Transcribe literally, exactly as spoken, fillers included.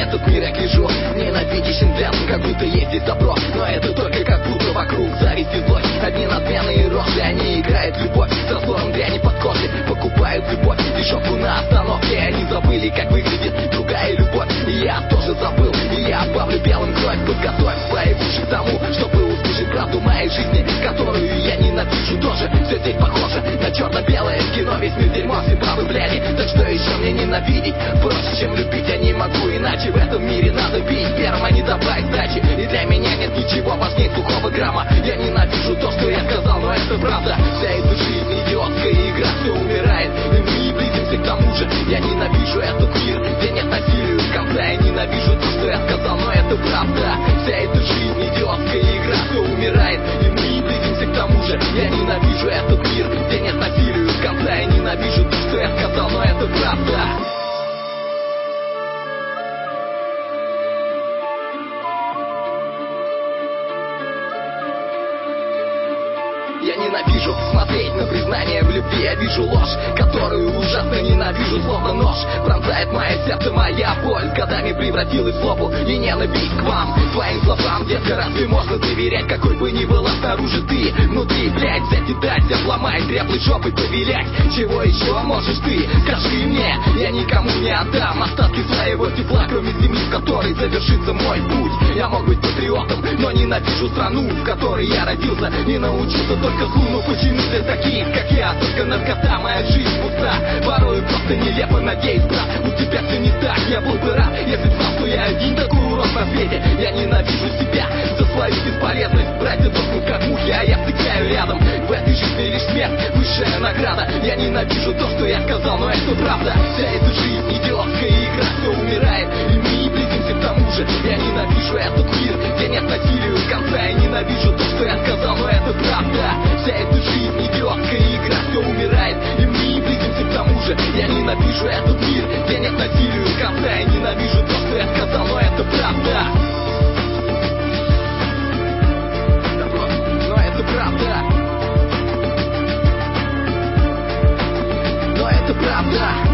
этот мир я гляжу ненавидящим взглядом, как будто есть здесь добро. Но это только как будто вокруг зависть и злость. Одни надменные рожи, они играют в любовь с раздором дряни под кожей. Покупают любовь, дешевку на остановке. Они забыли, как выглядит другая любовь. И я тоже забыл, и я обавлю белым кровь. Подготовь свои уши к тому, чтобы услышать правду моей жизни, которую я ненавижу тоже. Все здесь похоже на черно-белое кино. Весь мир дерьмо, все правы бляди. Так что еще мне ненавидеть? Проще, чем любить, я не могу иначе. В этом мире надо бить первым, а не давать сдачи. И для меня нет ничего важнее сухого грамма. Я ненавижу то, что я сказал, но это правда. Вся эта жизнь идиотская игра, все умирает, и мы не близимся к тому же. Я ненавижу этот мир, где нет насилия в конце. Я ненавижу то, что я сказал, но это правда. Вся эта жизнь идиотская игра, все умирает, и мы не близимся к тому же. Я ненавижу этот мир, где нет насилия в конце. Я ненавижу то, что я сказал, но это правда. Я ненавижу смотреть на признание в любви. Я вижу ложь, которую ужасно ненавижу, словно нож пронзает мое сердце, моя боль с годами превратилась в злобу и ненависть к вам. Твоим словам, детка, разве можно доверять? Какой бы ни была снаружи ты, внутри, блядь, взять и дать, обломать, треплой жопой повилять. Чего еще можешь ты? Скажи мне, я никому не отдам остатки своего тепла, кроме земли, в которой завершится мой путь. Я мог быть патриотом, но ненавижу страну, в которой я родился, не научился только злу. Ну почему для таких, как я, только наркота, моя жизнь пуста? Порой просто нелепо надеюсь, брат, у тебя все не так. Я был бы рад, если б знал, что я один такой урод на свете. Я ненавижу себя за свою бесполезность. Братья дохнут как мухи, а я втыкаю рядом. В этой жизни лишь смерть, высшая награда. Я ненавижу то, что я сказал, но это правда. Вся эта жизнь идиотская игра, все умирает, и мы не близимся к тому же. Я ненавижу этот мир, где нет насилия в конце. Я ненавижу то, что я сказал, но это правда. Вся эта жизнь идиотская игра, все умирает, и мы не близимся к тому же. Я ненавижу этот мир, где нет насилия в конце. Я ненавижу то, что я сказал, но это правда. Но это правда. Но это правда.